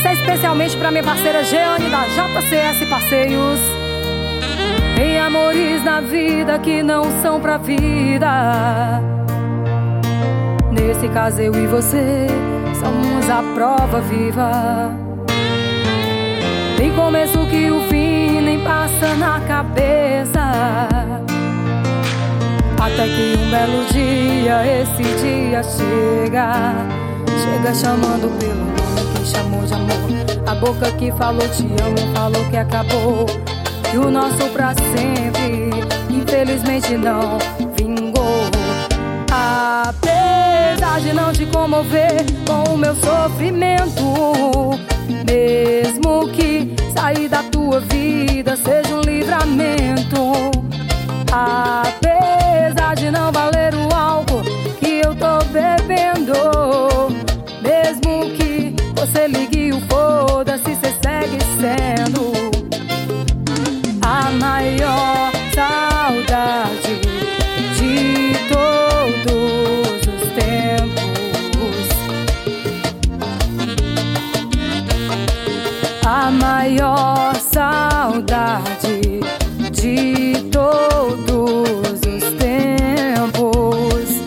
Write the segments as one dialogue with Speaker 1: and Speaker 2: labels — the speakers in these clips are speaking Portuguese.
Speaker 1: Isso é especialmente pra minha parceira Jeane da JCS Passeios. Tem amores na vida que não são pra vida. Nesse caso eu e você somos a prova viva. Tem começo que o fim nem passa na cabeça. Até que um belo dia, esse dia chega. Chega chamando pelo nome que chamou de amor. A boca que falou te amo, falou que acabou. E o nosso pra sempre, infelizmente não vingou. Apesar de não te comover com o meu sofrimento, mesmo que sair da tua vida seja um livramento. Apesar de não valer o álcool que eu tô bebendo, mesmo que você ligue o foda-se, cê segue sendo a maior saudade de todos os tempos. A maior saudade de todos os tempos.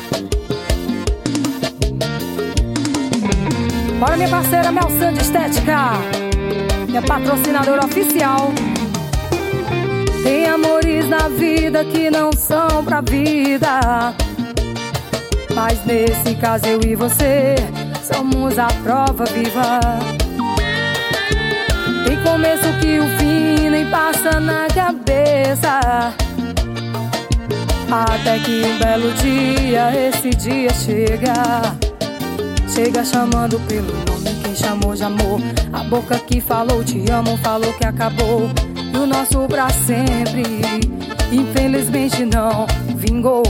Speaker 1: Bora, minha parceira Mel Sandy Estética, minha patrocinadora oficial. Tem amores na vida que não são pra vida, mas nesse caso eu e você somos a prova viva. Tem começo que o fim nem passa na cabeça. Até que um belo dia, esse dia chega. Chega chamando pelo nome que chamou de amor. A boca que falou te amo, falou que acabou. E o nosso pra sempre, infelizmente não vingou.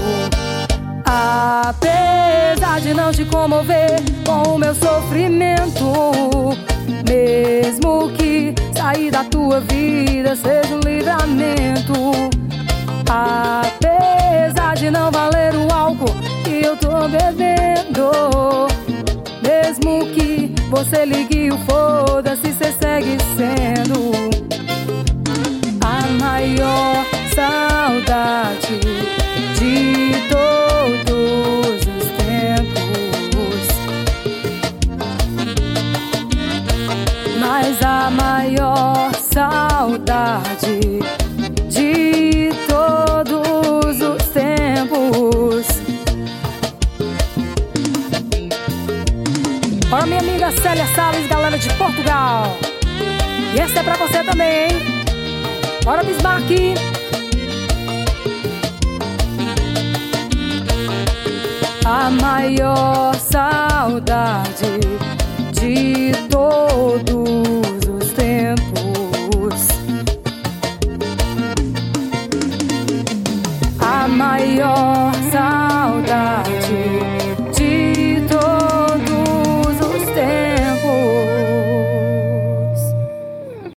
Speaker 1: Apesar de não te comover com o meu sofrimento, mesmo que sair da tua vida seja um livramento. Apesar de não valer o álcool que eu tô bebendo, mesmo que você ligue o foda-se, cê segue sendo a maior saudade de todos os tempos. Mas a maior saudade de todos os tempos. Para minha amiga Célia Salles, galera de Portugal. E essa é pra você também, hein? Bora, Bismarck. A maior saudade de todos